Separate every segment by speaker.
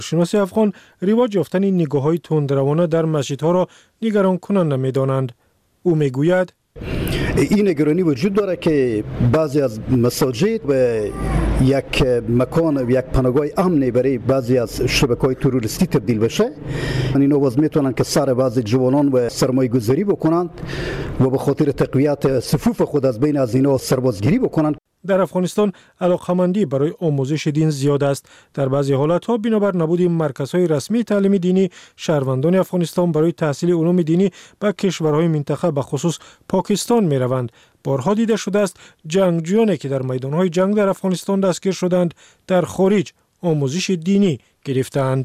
Speaker 1: شناسی افغان رواج یافتن نگاه‌های تندروانه در مسجدها را نگران کننده می‌دانند. او میگوید
Speaker 2: این نگرانی وجود داره که بعضی از مساجد و یک مکان و یک پناهگاه امنی برای بعضی از شبکه‌های تروریستی تبدیل بشه. اینا باز میتونن که سر بعضی جوانان و سرمایه گذاری بکنند و به خاطر تقویت صفوف خود از بین از اینا سربازگیری بکنند.
Speaker 1: در افغانستان علاقمندی برای آموزش دین زیاد است. در بعضی حالت‌ها بنابر نبود مرکزهای رسمی تعلیم دینی، شهروندان افغانستان برای تحصیل علوم دینی به کشورهای منطقه به خصوص پاکستان می‌روند. بارها دیده شده است جنگجویانی که در میدان‌های جنگ در افغانستان دستگیر شدند در خارج آموزش دینی گرفتند.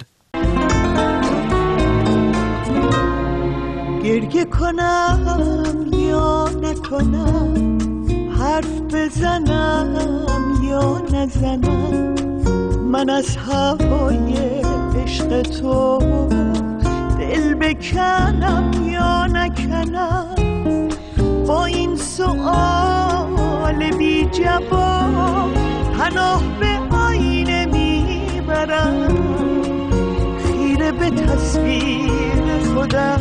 Speaker 3: گریه کنم یا نکنم، حرف بزنم یا نزنم، من از هوای عشق تو دل بکنم یا نکنم. با این سؤال بی جواب پناه به آینه میبرم، خیره به تصویر خودم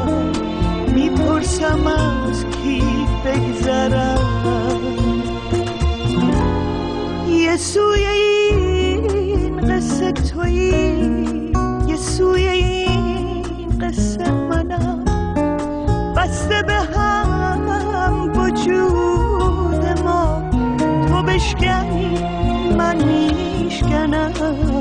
Speaker 3: میپرسم از کی بگذرم. یه سوی این قصه تویی، یه سوی این قصه منم، بسته به هم وجود ما، تو بشکنی من میشکنم.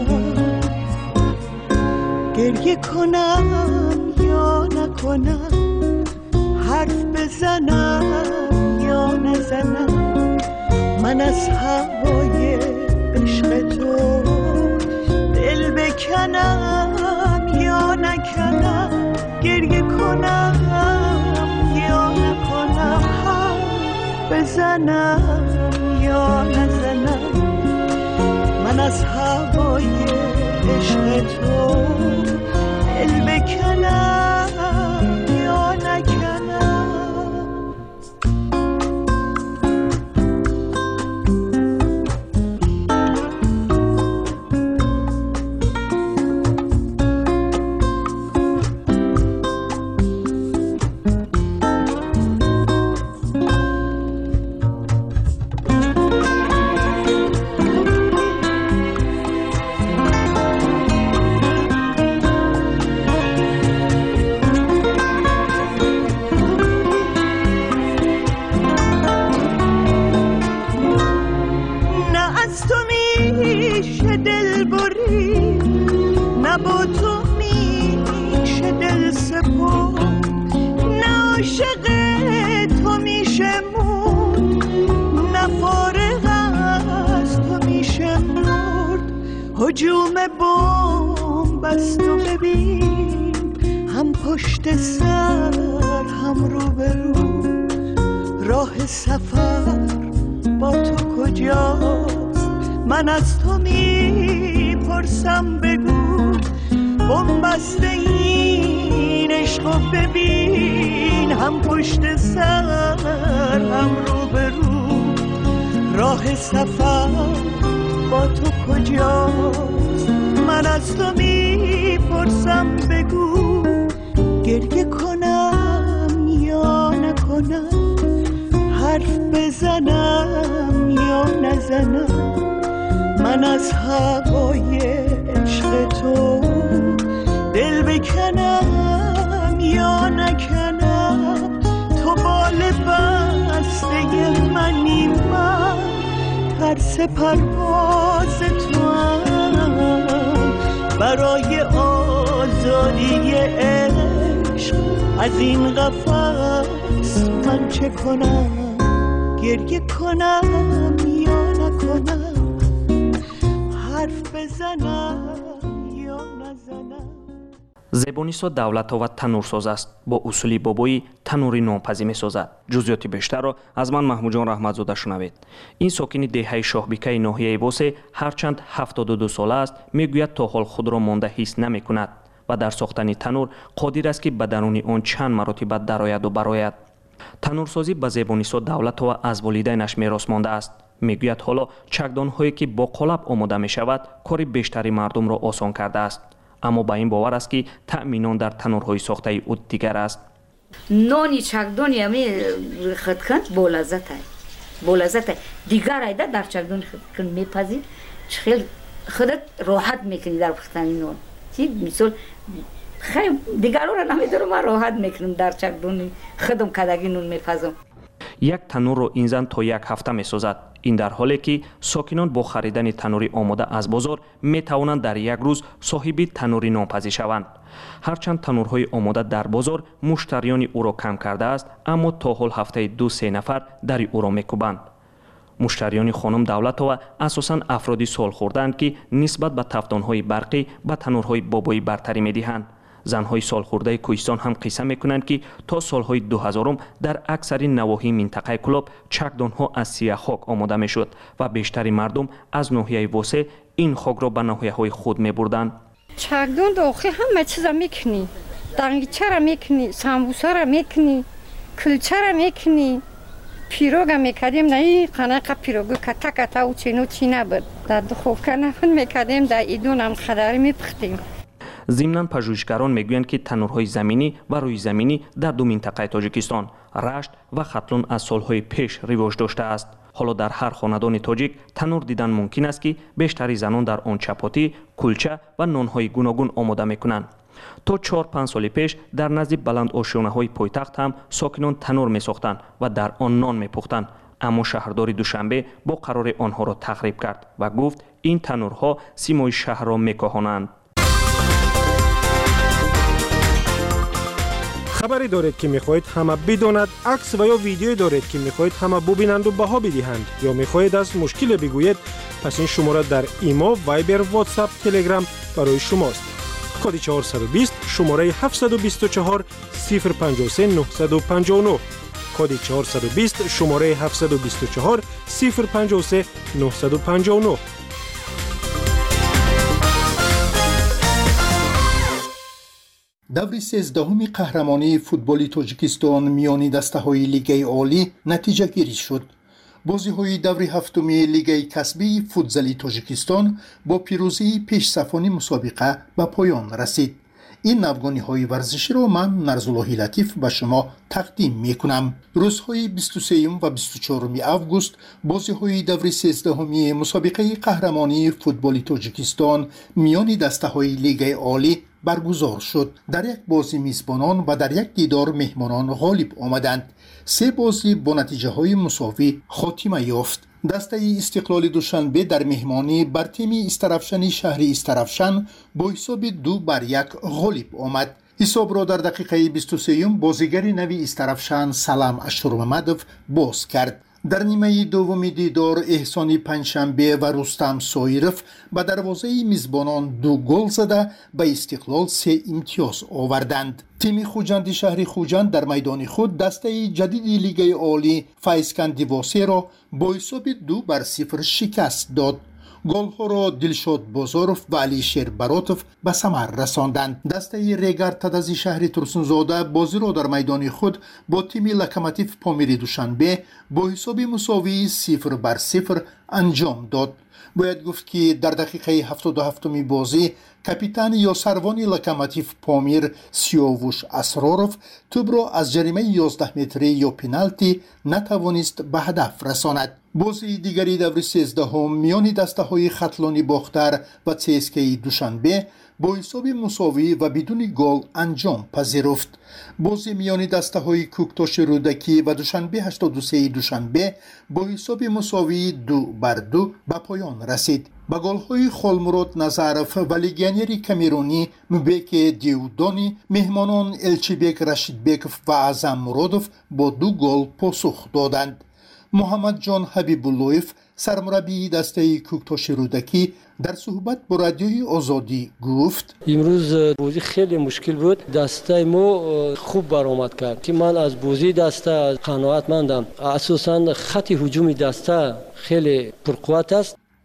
Speaker 3: گریه کنم یا نکنم، حرف بزنم یا نزنم، من از هوای عشق تو دل بکنم یا نکنم. گریه کنم یا نکنم، حرف بزنم یا نزنم، من از هوای عشق تو دل بکنم یا نکنم. هجوم بمب است و ببین، هم پشت سر هم روبرو، راه سفر با تو کجاست؟ من از تو میپرسم بگو، بمب است این عشق و ببین، هم پشت سر هم روبرو، راه سفر با تو کجاست؟ من از تو میپرسم بگو، گریه کنم یا نکنم، حرف بزنم یا نزنم، من از هوای عشق تو دل بکنم یا نکنم. تو بال بسته منی، من ترس پرواز تو هم، برای آزادی عشق از این قفس من چه کنم؟ گریه کنم یا نکنم، حرف بزنم یا نزنم.
Speaker 4: زبونیسو давлатова танурсоз аст. бо усули бобои танури нонпазӣ месозад. ҷузъиёти бештарро аз ман маҳмуҷон раҳматзода шунавед. ин сокини деҳаи шоҳбикаи ноҳияи восе ҳарчанд 72 сола аст, мегӯяд то ҳол худро монда ҳис намекунад ва дар сохтани танур қодир аст ки ба даруни он чанд маротиба дарояду барояд. танурсозӣ ба Зебонисо давлатова аз волидайнаш мерос монда аст. میگوید حالا چکدان‌هایی که با قالب آماده می‌شود کار بیشتری مردم را آسان کرده است، اما با این باور است که تأمین نان در تنورهای ساخته او دیگر است.
Speaker 5: نانی چکدان یمی خدکن بولازت دیگر ایده در چکدان خدکن میپذیر خیلی خودت راحت میکنی در پختن نان. مثال خیلی دیگران را نمیدارم، من راحت میکنم در چکدان خودم کدگی نون میپزم.
Speaker 4: یک تنور رو این زن تا یک هفته میسازد. این در حالی که ساکنان با خریدن تنوری آماده از بازار می توانند در یک روز صاحب تنوری نانپزی شوند. هرچند تنورهای آماده در بازار مشتریان او را کم کرده است، اما تا حال هفته 2-3 نفر در او را میکوبند. مشتریان خانم دولتова اساساً افرادی سال خورده‌اند که نسبت به تفدانهای برقی به تنورهای بابایی برتری میدهند. زنهای سالخورده کوهستان هم قصه میکنند که تا سالهای 2000 در اکثر نواحی منطقه کلاب چکدانها از سیاه خاک آماده میشد و بیشتری مردم از ناحیه واسه این خاک را به ناحیه های خود میبردند.
Speaker 6: چکدان داخل همه چیز میکنی، دنگیچه را میکنی، سمبوسه را میکنی، کلچه را میکنی، پیروگ میکردیم. نه قناق پیروگو کتا کتا و چینو چینه بود در دخوفکه نفن میکردیم، در ایدون هم خداری میپختیم.
Speaker 4: ضمناً پژوهشگران میگویند که تنورهای زمینی و روی زمینی در دو منطقه تاجیکستان رشت و ختلون از سالهای پیش رواج داشته است. حالا در هر خاندان تاجیک تنور دیدن ممکن است که بیشتری زنان در آن چپاتی، کلچه و نانهای گوناگون آماده میکنند. تا 4-5 سال پیش در نزد بلند آشیانه های پایتخت هم ساکنان تنور میساختند و در آن نان میپختند، اما شهردار دوشنبه با قرار آنها را تخریب کرد و گفت این تنورها سیمای شهر را میکاهانند.
Speaker 1: خبری دارید که میخواهید همه بداند، عکس و یا ویدیویی دارید که میخواهید همه ببینند و بها بدهند، یا میخواهید از مشکل بگویید، پس این شماره در ایما، وایبر، واتساپ، تلگرام برای شماست. کد 420 شماره 724 053 959. کد 420 شماره 724 053 959.
Speaker 7: دوری 13 قهرمانی فوتبال تاجیکستان میان دسته‌های لیگ عالی نتیجه گیری شد. بازی‌های دوری هفتم لیگ کسبی فوتزال تاجیکستان با پیروزی پیش‌صفانی مسابقه به پایان رسید. این نوگانی‌های ورزشی را من نرزاللهی لطیف به شما تقدیم می‌کنم. روزهای 23 و 24 آگوست بازی‌های دوری 13 مسابقه قهرمانی فوتبال تاجیکستان میان دسته‌های لیگ عالی برگزار شد. در یک بازی میزبانان و در یک دیدار مهمانان غالب آمدند. 3 بازی با نتیجه های مساوی خاتمه یافت. دسته استقلال دوشنبه در مهمانی بر تیم استرافشن شهر استرافشن با حساب 2-1 غالب آمد. حساب را در دقیقه 23 بازیگر نوی استرافشن سلام اشرممدov باز کرد. در نیمه دوم دیدار احسانی پنجشنبه و رستم سایرف به دروازه میزبانان 2 گل زده به استقلال 3 امتیاز آوردند. تیم خوجند شهر خوجند در میدان خود دسته جدید لیگ عالی فیضکند واسه را با حساب 2-0 شکست داد. گل‌ها را دلشاد بازاروف و علیشیر براتوف به ثمر رساندند. دسته ریگر تدازی شهر ترسونزاده بازی را در میدان خود با تیم لوکوموتیو پامیر دوشنبه با حساب مساوی 0-0 انجام داد. باید گفت که در دقیقه 77 بازی کاپیتان یا سروان لوکوموتیو پامیر سیاوش اسراروف توپ را از جریمه 11 متری یا پنالتی نتوانست به هدف رساند. بازی دیگری دوری 13 میان دسته‌های ختلانی باختر و CSKA دوشنبه با حساب مساوی و بدون گل انجام پذیرفت. بازی میان دسته‌های کوکتاش رودکی و دوشنبه 83 دوشنبه با حساب مساوی 2-2 به پایان رسید. با گل‌های خالمراد نظرف و لگیانری کامیرونی مبک دیودانی مهمانان الچیبک رشیدبکوف و اعظم مرادوف با 2 گل پاسخ دادند. محمد جان حبیب‌اللهیف سرمربی دسته کوکتاش رودکی در صحبت با رادیوی آزادی گفت
Speaker 8: امروز بازی خیلی مشکل بود. دسته ما خوب برآمد کرد که من از بازی دسته قناعتمندم. اساساً خط هجومی دسته خیلی پرقوت است.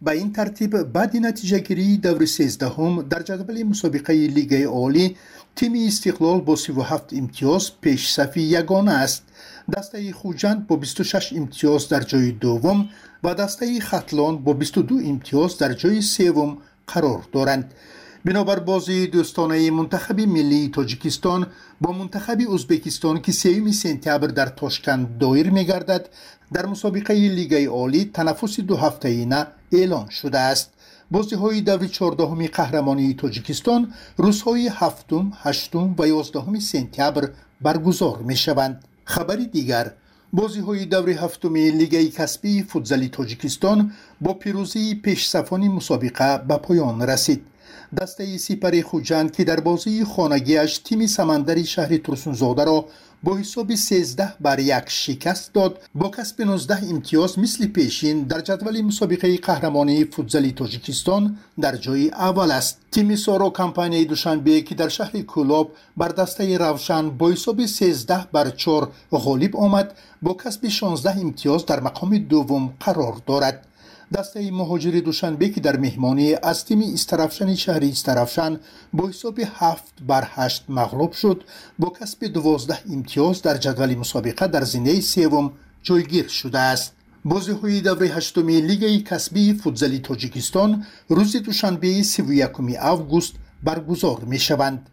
Speaker 7: به این ترتیب بعد نتیجه گیری دور 13 در جدول مسابقه لیگ عالی تیم استقلال با 37 امتیاز پیش صف یگانه است. دسته خوجند با 26 امتیاز در جای دوم و دسته ختلان با 22 امتیاز در جای سوم قرار دارند. بنابر بازی دوستانه منتخب ملی تاجیکستان با منتخب ازبکستان که 3 سپتامبر در تاشکند دایر می‌گردد، در مسابقه لیگ عالی تنفس 2 هفته‌ای اعلان شده است. بازی‌های دور 14 قهرمانی تاجیکستان روزهای 7، 8 و 11 سپتامبر برگزار می‌شوند. خبری دیگر، بازی‌های دور 7 لیگ کسبی فوتزال تاجیکستان با پیروزی پیش‌صفان مسابقه به پایان رسید. دسته سپر خوجند که در بازی خانگیش تیم سمندری شهر ترسونزاده را با حساب 13-1 شکست داد، با کسب 19 امتیاز مثل پیشین در جدول مسابقه قهرمانی فوتزال تاجیکستان در جای اول است. تیم سارا کمپانی دوشنبه که در شهر کولاب بر دسته روشن با حساب 13-4 غالب آمد، با کسب 16 امتیاز در مقام دوم قرار دارد. دسته مهاجر دوشنبه که در مهمانی از تیم استرافشن شهر استرافشن با حساب 7-8 مغلوب شد، با کسب 12 امتیاز در جدول مسابقه در زینه سوم جایگیر شده است. بازی‌های دور 8 لیگ کسبی فوتزال تاجیکستان روز دوشنبه 31 آگوست برگزار می‌شوند.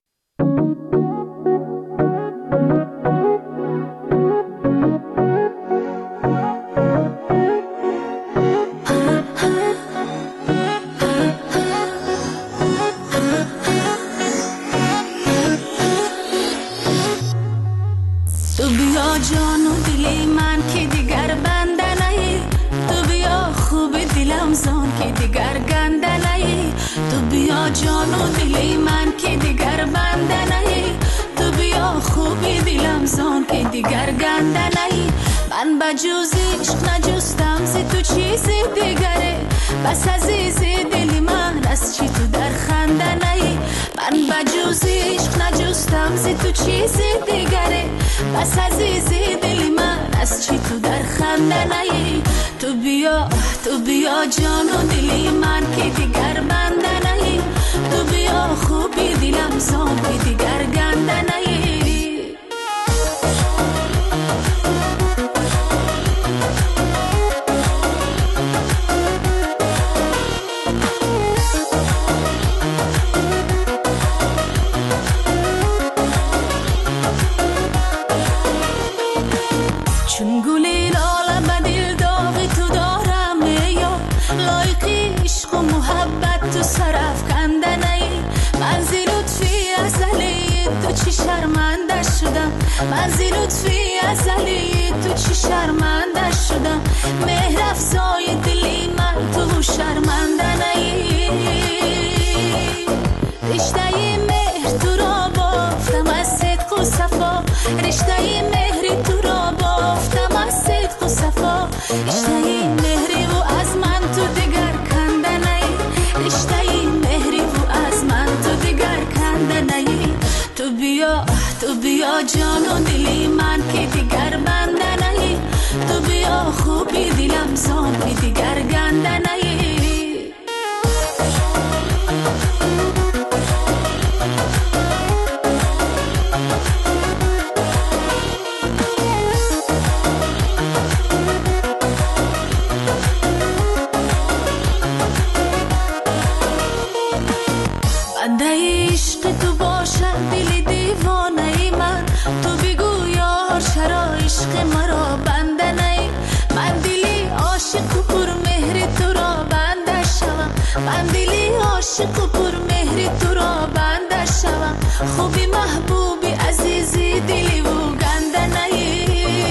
Speaker 9: جانو دلی من که دیگر بنده نهی، تو بیا خوبی دلم زان که دیگر گنده نهی. من بجز عشق نجستم زی تو چیزی دیگره، بس عزیزی دلی من از چی تو در خنده نهی. من بجز عشق نجستم زی تو چیزی دیگره، بس عزیزی دلی من از چی تو در خنده نهی. تو بیا جانو دلی من که دیگر بنده نهی، تو بیا خوبی دلم زان که دیگر گنده نهی. چون گلی لاله به دل داغی تو دارم یا لایقی عشق و محبت تو سرف کنده نی. من زی لطفی ازلی تو چی شرمنده شدم، من زی لطفی ازلی تو چی شرمنده شدم. مهر افزای دلی من تو شرمنده نی. رشته مهر تو را بافتم از صدق و صفا، رشته مهر تو را بافتم از صدق و صفا. رشته مهری و از من تو دیگر کنده نی، رشته مهری و از من تو دیگر کنده نی. تو بیا جانو دلی من که دیگر بنده نی، تو بیا خوبی دلم زان که دیگر گنده نی. بنده عشق تو باشم دل دیوانه ای من، تو بگو یار چرا عشق مرا بنده نی. من دلی عاشق و پر مهر تو را بنده شوم، من دلی عاشق و پر مهر تو را بنده شوم. خوبی محبوبی عزیزی دلی و گنده نی.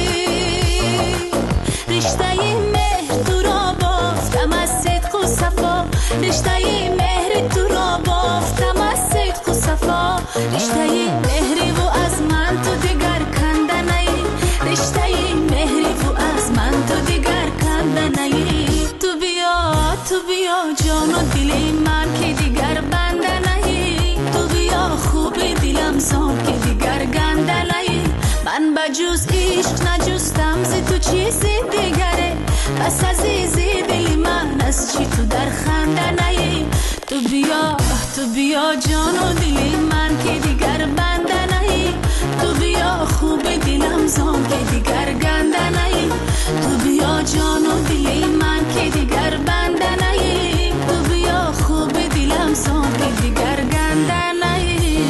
Speaker 9: رشته مهر تو را بافتم از صدق و صفا، رشته مهر تو را بافتم از صدق و صفا. رشته مهری و از من تو دیگر کنده نی، رشته مهری و از من تو دیگر کنده نی. تو بیا جانو دلی من که دیگر بنده نی، تو بیا خوبی دلم زان که دیگر گنده نی. من بجز عشق نجستم زی تو چیزی دیگره، بس عزیزی دلی من از چی تو در خندنه تو بیا جان و دل من که دیگر بندنه تو بیا خوب دلم زان که دیگر گندنه تو بیا جان و دل من که دیگر بندنه تو بیا خوب دلم زان که دیگر گندنه.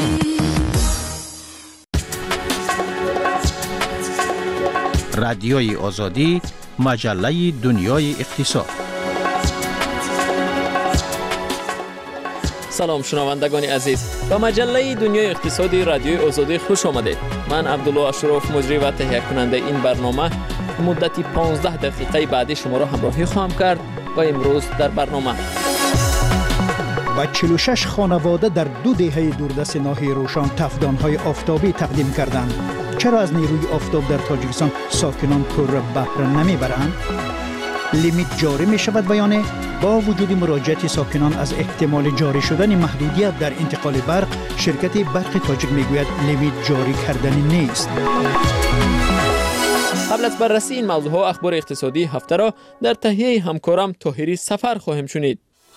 Speaker 10: رادیوی آزادی، مجله دنیای اقتصاد.
Speaker 11: سلام شنوندگان عزیز، به مجله دنیای اقتصادی رادیوی آزادی خوش آمدید. من عبدالله اشرف مجری و تهیه کننده این برنامه مدتی 15 دقیقه بعدی شما را همراهی خواهم کرد و امروز در برنامه
Speaker 12: با 46 خانواده در 2 دهه دوردست ناحیه روشن تفدان‌های آفتابی تقدیم کردند. چرا از نیروی آفتاب در تاجیکستان ساکنان پر بهره نمیبرند؟ لیمیت جاری می شود و یا نه؟ با وجود مراجعت ساکنان از احتمال جاری شدن محدودیت در انتقال برق، شرکت برق تاجیک میگوید لیمیت جاری کردنی نیست.
Speaker 11: قبل از بررسی این موضوع ها اخبار اقتصادی هفته را در تهیه همکارم طاهری سفر خواهیم شنید.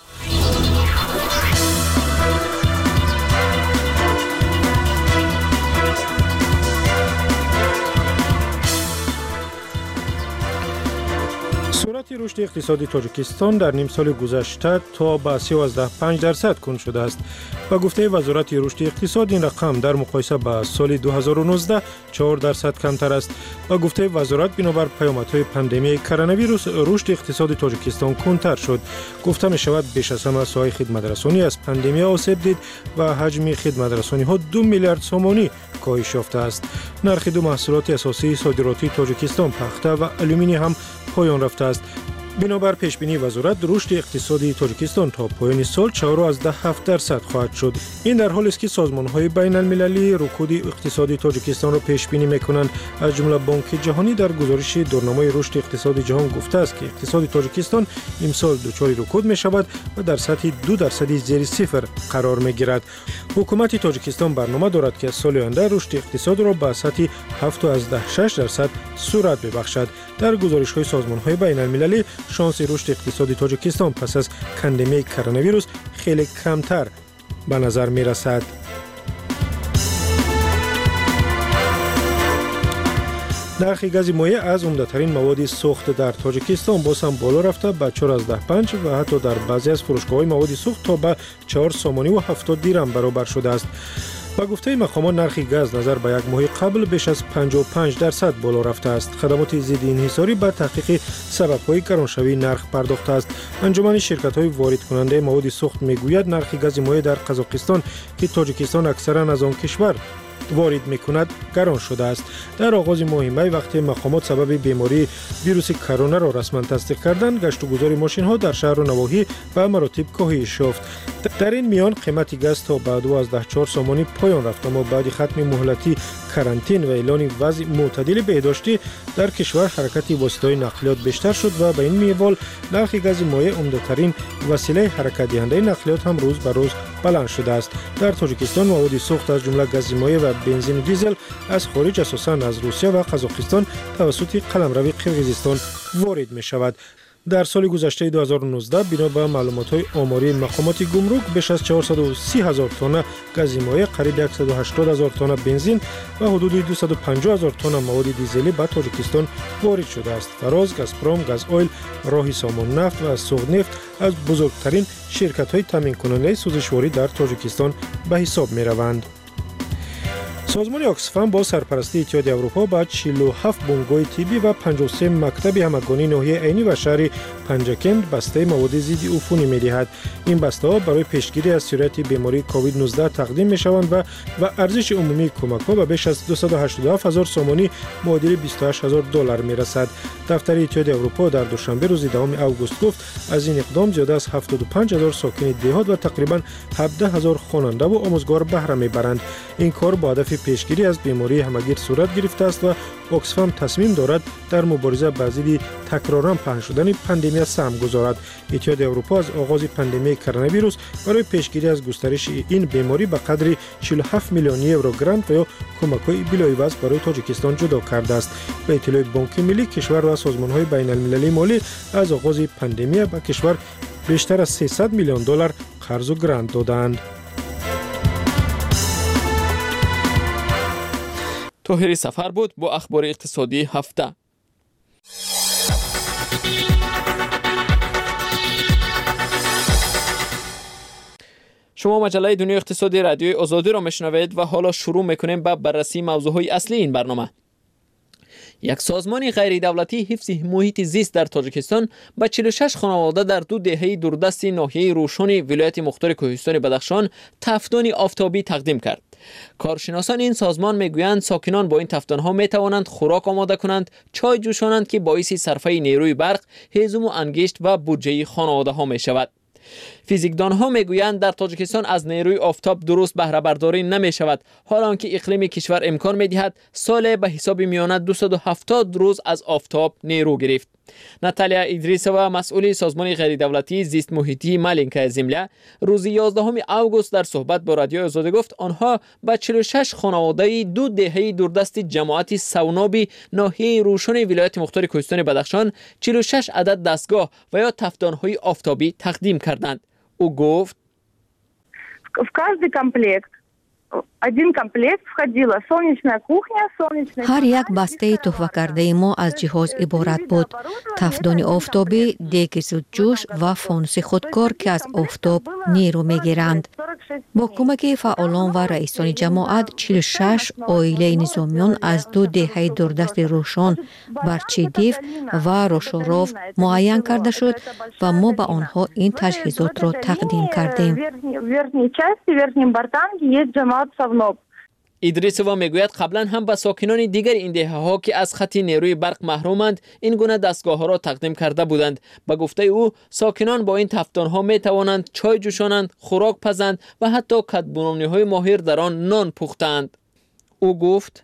Speaker 1: سرعت رشد اقتصادی تاجیکستان در نیم سال گذشته تا به 13.5% کند شده است. با گفته وزارت رشد اقتصاد این رقم در مقایسه با سال 2019 4% کمتر است. با گفته وزارت بنابر پیامدهای پاندمی کرونا ویروس رشد اقتصادی تاجیکستان کندتر شد. گفته می شود بیش از همه ساحه خدمترسانی از پاندمی آسیب دید و حجم خدمترسانی ها 2 میلیارد سومانی کاهش یافته است. نرخ دو محصولات اساسی صادراتی تاجیکستان پخته و آلومینی هم پایان رفته است. بنابر پیشبینی وزارت رشد اقتصادی تاجیکستان تا پایان سال 4.7% خواهد شد. این در حالی است که سازمان‌های بین المللی رکود اقتصادی تاجیکستان را پیش بینی می‌کنند. از جمله بانک جهانی در گزارش دورنامه رشد اقتصادی جهان گفته است که اقتصاد تاجیکستان امسال دچار رکود می‌شود و در سطح 2% زیر صفر قرار می‌گیرد. حکومت تاجیکستان برنامه دارد که سال آینده رشد اقتصاد را به سطح 7.6% سرعت ببخشد. در گزارش‌های سازمان‌های بین المللی شانس رشد اقتصادی تاجیکستان پس از پاندمی کرونا ویروس خیلی کمتر به نظر می رسد. نرخ گاز مایع از عمده‌ترین مواد سوخت در تاجیکستان باز هم بالا رفته به 4.5 و حتی در بعضی از فروشگاه‌های مواد سوخت تا به 4 سومانی و 70 دیرم برابر شده است. با گفته مقامات نرخ گاز نظر به یک ماه قبل بیش از 55% بالا رفته است. خدمات ضد انحصاری به تحقیق سبب‌های گرانشوی نرخ پرداخته است. انجمن شرکت‌های وارد کننده مواد سوخت میگوید نرخ گاز مایع در قزاقستان که تاجیکستان اکثرا از آن کشور وارد میکند گران شده است. در آغاز ماه می وقتی مقامات سبب بیماری ویروس کرونا را رسما تصدیق کردند، گشت و گذار ماشین ها در شهر و نواحی به مراتب کاهش یافت. در این میان قیمت گاز تا به 12.4 سومانی پایان رفت، اما بعد ختم مهلتی کرانتین و اعلان وضع معتدل بهداشتی در کشور حرکت وسایل نقلیات بیشتر شد و به این منوال نرخ گاز مایع عمده‌ترین وسیله حرکت دهنده نقلیات هم روز به روز بلند شده است. در تاجیکستان مواد سوخت از جمله گاز مایع و بنزین و دیزل از خارج اساساً از روسیه و قزاقستان توسط قلمرو قرقیزستان وارد می شود. در سال گذشته 2019 بنا به معلومات‌های آماری مقامات گمرک بیش از 430,000 تن گاز مایع، قریب 180,000 تن بنزین و حدود 250,000 تن مواد دیزلی به تاجیکستان وارد شده است. فراز، گازپروم، گاز اویل، راهی سامان نفت و سوغ نفت از بزرگترین شرکت‌های تامین کننده سوزشواری در تاجیکستان به حساب می‌روند. سازمان آکسفام با سرپرستی اتحادیه اروپا با 47 بنگاه طبی و 53 مکتب همگانی ناحیه عینی و شهر پنجکند بسته مواد ضد عفونی می‌دهد. این بسته ها برای پیشگیری از سرایت بیماری کووید 19 تقدیم می‌شوند و ارزش عمومی کمک‌ها به بیش از 287,000 سومانی معادل $28,000 می‌رسد. دفتر اتحادیه اروپا در دوشنبه روز 2 آگوست گفت از این اقدام زیاده از 75,000 ساکن دهات و تقریباً 17,000 خواننده و آموزگار بهره می‌برند. این کار با هدف پیشگیری از بیماری همگیر صورت گرفته است و آکسفام تصمیم دارد در مبارزه با ضد تکرارا پهن شدن پاندمی سهم گذارد. اتحادیه اروپا از آغاز پاندمی کرونا ویروس برای پیشگیری از گسترش این بیماری به قدر 47 میلیون یورو گرانت و یا کمک‌های بلایوز برای تاجیکستان جدا کرده است. به اطلاع بانک ملی کشور و سازمان‌های بین‌المللی مالی از آغاز پاندمی به کشور بیشتر از 300 میلیون دلار قرض و گرانت دادند.
Speaker 11: طاهری سفر بود با اخبار اقتصادی هفته. شما مجله دنیای اقتصادی رادیوی آزادی را میشنوید و حالا شروع میکنیم به بررسی موضوعهای اصلی این برنامه. یک سازمان غیر دولتی حفظ محیط زیست در تاجیکستان به 46 خانواده در 2 دهه دوردست ناحیه روشن ولایت مختار کوهستان بدخشان تفدان آفتابی تقدیم کرد. کارشناسان این سازمان میگویند ساکنان با این تفدان‌ها میتوانند خوراک آماده کنند، چای جوشانند که باعث صرفه نیروی برق، هیزم و انگشت و بودجه خانواده‌ها میشود. فیزیکدانها میگویند در تاجیکستان از نیروی آفتاب درست بهره برداری نمی شود، حالا که اقلیم کشور امکان می دهد سال به حساب میانه 270 روز از آفتاب نیرو گرفت. ناتالیا ادریسووا مسئول سازمان غیر دولتی زیست محیطی مالینکا زمله روز 11 اوگوست در صحبت با رادیو آزادی گفت آنها به 46 خانواده 2 دهه دوردست جماعت سونابی ناحیه روشن ولایت مختار کوهستان بدخشان 46 عدد دستگاه و یا تفدان‌های آفتابی تقدیم کردند. او گفت
Speaker 13: в каждый комплект один комплект входила солнечная кухня, солнечный.
Speaker 14: هر یک بسته تحفه کرده ما از جهاز عبارت بود: تفدان آفتابی، دیگ زودجوش و فانوس خودکار که از آفتاب نیرو میگیرند. با کمک فعالان و رئیسان جماعت 46 عائله نظامیان از 2 دهه دوردست روشن، برچیدیف و روشاروف معین کرده شد و ما به آنها این تجهیزات را تقدیم کردیم.
Speaker 11: ادریسووا میگوید قبلا هم به ساکنان دیگر این دهه ها که از خط نیروی برق محرومند این گونه دستگاه ها را تقدیم کرده بودند. به گفته او ساکنان با این تفدان ها می توانند چای جوشانند، خوراک پزند و حتی کدبونانی های ماهر در آن نان پختند. او گفت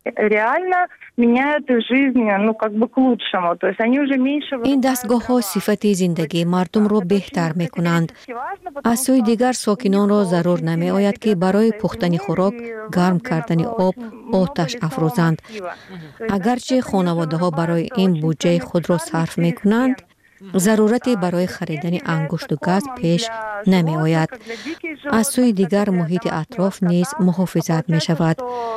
Speaker 14: این دستگاه ها صفت زندگی مردم را بهتر می کنند. از سوی دیگر ساکنان را ضرور نمی آید که برای پختن خوراک، گرم کردن آب، آتش افروزند. اگرچه خانواده ها برای این بودجه خود را صرف می کنند، ضرورتی برای خریدن انگشت و گاز پیش نمی آید. از سوی دیگر محیط اطراف نیز محافظت می شود،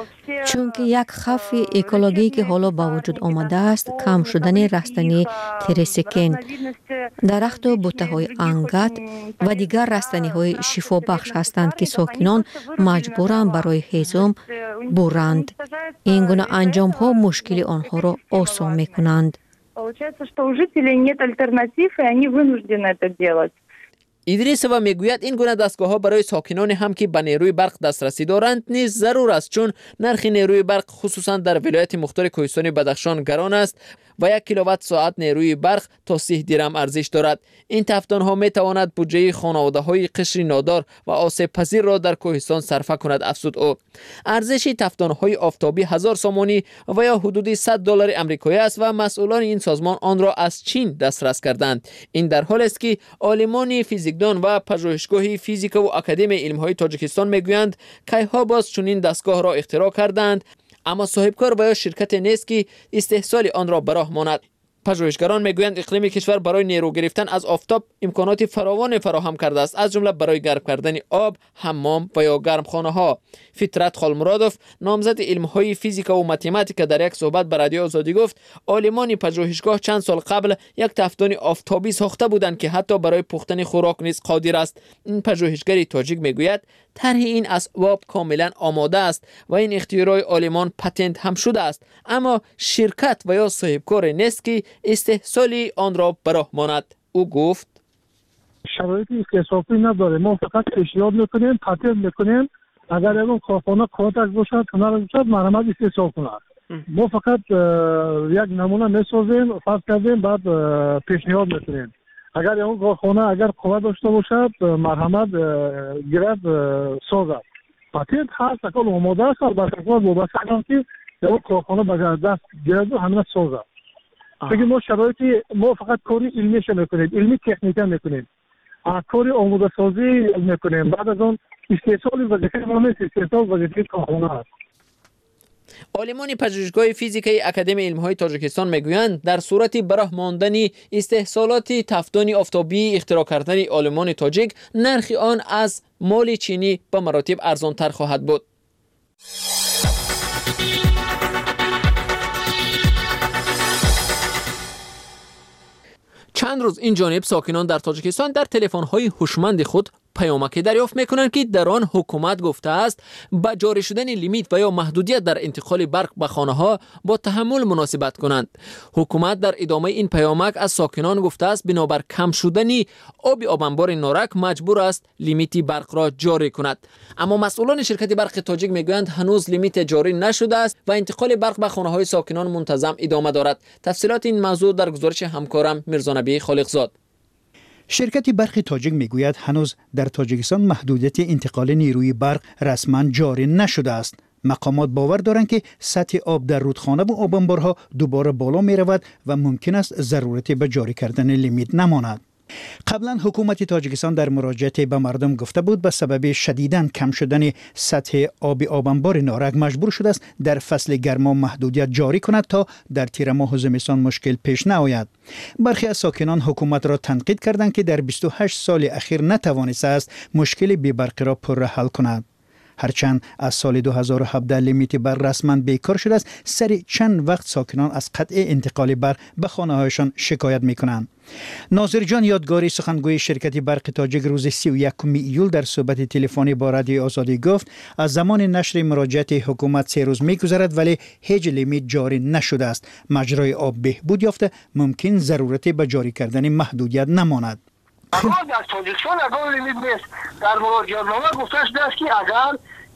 Speaker 14: چون که یک خف اکولوژی که حالا با وجود آمده است کم شدن رستنی تریسکین، درخت و بوته های انگت و دیگر رستنی های شفا بخش هستند که ساکنان مجبورند برای هیزم برند. این گونه انجام ها مشکل آنها را آسان می کنند.
Speaker 13: Получается, что у жителей нет альтернатив, и они вынуждены это делать.
Speaker 11: ادریسووا میگوید این گونه دستگاه ها برای ساکنان هم که به نیروی برق دسترسی دارند نیز ضرور است، چون نرخ نیروی برق خصوصا در ولایت مختار کوهستان بدخشان گران است و 1 کیلووات ساعت نیروی برق تا 30 درم ارزش دارد. این تفدان ها می تواند بودجه خانواده های قشر نادار و آسیب پذیر را در کوهستان صرفه کند. افزود او ارزش تفدان های آفتابی 1000 سامانی و یا حدود $100 آمریکایی است و مسئولان این سازمان آن را از چین دسترس کردند. این در حالی است که عالمان فیزیکدان و پژوهشگاه فیزیک و اکادمی علم‌های تاجیکستان میگویند کیها باز چنین دستگاه را اختراع کردند، اما صاحبکار و یا شرکت نیست که استحصال آن را به راه ماند. پژوهشگران میگویند اقلیم کشور برای نیرو گرفتن از آفتاب امکانات فراوان فراهم کرده است، از جمله برای گرم کردن آب، حمام و یا گرمخانه ها. فطرت خالمرادوف نامزد علم‌های فیزیک و متماتیک در یک صحبت با رادیو آزادی گفت عالمان پژوهشگاه چند سال قبل یک تفدان آفتابی ساخته بودند که حتی برای پختن خوراک نیز قادر است. این پژوهشگر تاجیک میگوید طرح این اسباب کاملا آماده است و این اختراع عالمان پتنت هم شده است، اما شرکت و یا صاحبکار نیست که استحصال آن را به راه ماند. او گفت
Speaker 15: شرایطی استحصالی نداره، ما فقط پیشنهاد میکنیم، پتنت میکنیم، اگر اون کارخانه کارتک باشد، هنر باشد، مرمت استحصال کند. ما فقط یک نمونه میسازیم، فرض کردیم، بعد پیشنهاد میکنیم. اگر اون کارخانه اگر قوت داشته باشد، مرحمت گیرد سازد. پتنت هست، اکل آماده است، البته وابسته است که اون کارخانه به دست گیرد و همین سازد. بگیم ما شرایطی، ما فقط کاری علمیش میکنیم، علمی تکنیکا میکنیم، کاری آماده سازی میکنیم، بعد از اون استحصال وظیفه ما نیست، استحصال وظیفه کارخانه است.
Speaker 11: عالمان پژوهشگاه فیزیکی اکادمی علم‌های تاجیکستان میگویند در صورت براه ماندن استحصالات تفدان آفتابی اختراع کردن عالمان تاجیک، نرخ آن از مال چینی به مراتب ارزان‌تر خواهد بود. چند روز این جانب ساکنان در تاجیکستان در تلفن‌های هوشمند خود پیامکی دریافت میکنند که در آن حکومت گفته است با جاری شدن لیمیت و یا محدودیت در انتقال برق به خانه ها با تحمل مناسبت کنند. حکومت در ادامه این پیامک از ساکنان گفته است بنابر کم شدن آب انبار نارک مجبور است لیمیت برق را جاری کند. اما مسئولان شرکت برق تاجیک میگویند هنوز لیمیت جاری نشده است و انتقال برق به خانه های ساکنان منتظم ادامه دارد. تفصیلات این موضوع در گزارش همکارم میرزا نبی خالقزاد.
Speaker 12: شرکت برق تاجیک میگوید هنوز در تاجیکستان محدودیت انتقال نیروی برق رسما جاری نشده است. مقامات باور دارند که سطح آب در رودخانه و آب انبارها دوباره بالا می رود و ممکن است ضرورت به جاری کردن لیمیت نماند. قبلا حکومت تاجیکستان در مراجعه به مردم گفته بود به سبب شدیداً کم شدن سطح آب انبار نارک مجبور شده است در فصل گرما محدودیت جاری کند تا در تیر ماه و زمستان مشکل پیش نیاید. برخی از ساکنان حکومت را تنقید کردند که در 28 سال اخیر نتوانسته است مشکل بی برق را پر حل کند. هرچند از سال 2017 لیمیت برق رسما بیکار شده است، سر چند وقت ساکنان از قطع انتقال برق به خانه‌هایشان شکایت می‌کنند. ناظر جان یادگاری سخنگوی شرکت برق تاجیک روز 31 ایول در صحبت تلفنی با رادیو آزادی گفت از زمان نشر مراجعه حکومت 3 روز می‌گذرد ولی هیچ لیمیت جاری نشده است. مجرای آب بهبود یافته، ممکن ضرورت به جاری کردن محدودیت نماند.
Speaker 15: اما در تاجیکستان اگر لیمیت نیست، در مراجعه‌نامه گفته شده است که اگر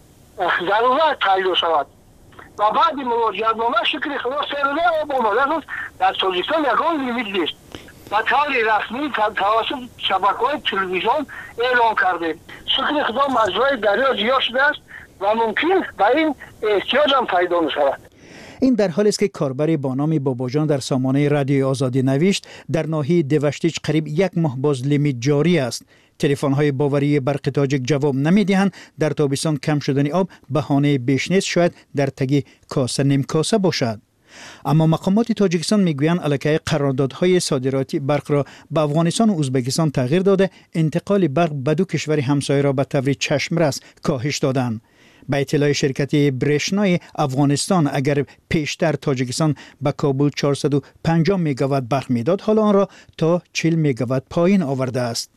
Speaker 15: ضرورت تعیین شود و بعد مراجعه‌نامه شکل خلاص سرده آب آمده است، در تاجیکستان یگان لیمیت نیست. و طور رسمی توسط شبکه‌های تلویزیون اعلام کرده شکل خدا مجرای دریا زیاد شده است و ممکن به این احتیاج هم پیدا می‌شود.
Speaker 12: این در حالی است که کاربری با نام باباجان در سامانه رادیو آزادی نوشت در ناحیه دوشتیج قریب 1 ماه باز لیمیت جاری است. تلفن‌های باوری برق تاجیک جواب نمی‌دهند. در تابستان کم شدن آب بهانه بیش نیست، شاید در تگ کاسه نیم کاسه باشد. اما مقامات تاجیکستان میگویند علاقه قراردادهای صادراتی برق را به افغانستان و ازبکستان تغییر داده، انتقال برق به 2 کشور همسایه را به طور چشمرس کاهش دادند. به اطلاع شرکت برشنای افغانستان اگر پیشتر تاجیکستان به کابل 450 میگاوات برق میداد، حالا آن را تا 40 میگاوات پایین آورده است.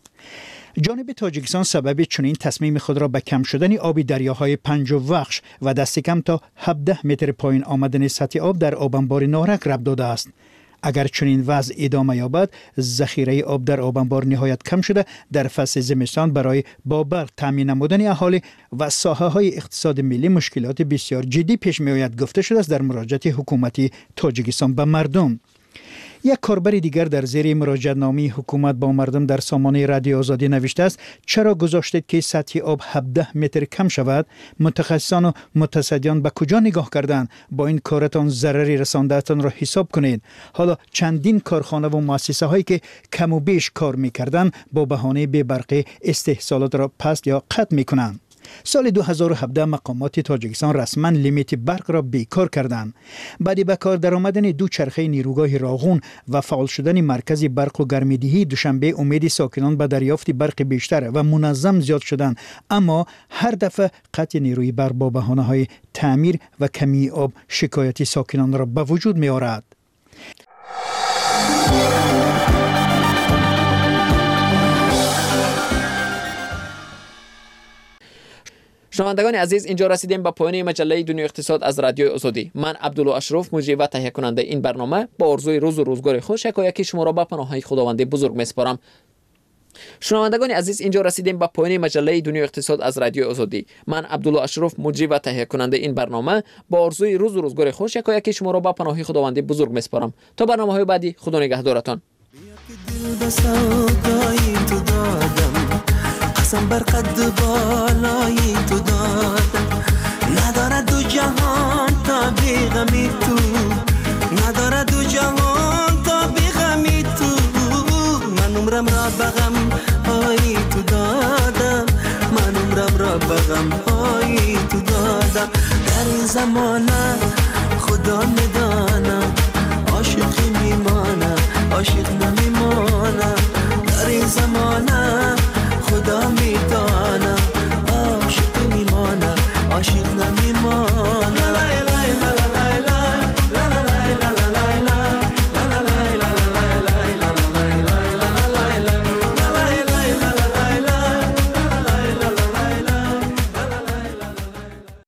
Speaker 12: جانب تاجیکستان سبب چنین تصمیم خود را به کم شدن آب دریاهای پنجوخش و دست کم تا 17 متر پایین آمدن سطح آب در آب انبار نارک ربط داده است. اگر چنین وضع ادامه یابد، ذخیره آب در آب انبار نهایت کم شده در فصل زمستان برای با برق تامین نمودن اهالی و ساحه‌های اقتصاد ملی مشکلات بسیار جدی پیش می‌آید گفته شده است در مراجعه حکومتی تاجیکستان به مردم. یک کاربر دیگر در زیر مراجعه‌نامه حکومت با مردم در سامانه رادیو آزادی نوشته است چرا گذاشتید که سطح آب 17 متر کم شود؟ متخصصان و متصدیان به کجا نگاه کردند؟ با این کارتان ضرری رسانده‌تان را حساب کنید. حالا چندین کارخانه و مؤسسه هایی که کم و بیش کار می‌کردند با بهانه بی برقی استحصالات را پست یا قطع می‌کنند. سال 2017 مقامات تاجیکستان رسما لیمیت برق را بیکار کردند. بعد به کار درآمدن 2 چرخه نیروگاه راغون و فعال شدن مرکز برق و گرمایدهی دوشنبه امید ساکنان به دریافت برق بیشتر و منظم زیاد شدند، اما هر دفعه قطع نیروی برق با بهانه‌های تعمیر و کمی آب شکایت ساکنان را به وجود می‌آورد.
Speaker 11: شنوندگان عزیز، اینجا رسیدیم به پایان مجله دنیای اقتصاد از رادیو آزادی. من عبدالله اشرف مجری و تهیه کننده این برنامه با آرزوی روز و روزگار خوش یکایک شما را به پناه خداوند بزرگ میسپارم. شنوندگان عزیز، اینجا رسیدیم به پایان مجله دنیای اقتصاد از رادیو آزادی. من عبدالله اشرف مجری و تهیه کننده این برنامه با آرزوی روز و روزگار خوش یکایک شما را به پناه خداوند بزرگ میسپارم. تا برنامه‌های بعدی، خدا نگهدارتان. قسم بر قد بالای تو دادم، ندارد دو جهان تا بی غمی تو، ندارد دو جهان تا بی غمی تو. من عمرم را بغم های تو دادم، من عمرم را بغم های تو دادم. در این زمانه
Speaker 16: عاشق نمیمانه در این زمانه خدا میدانه عاشق میمانه عاشق نمیمانه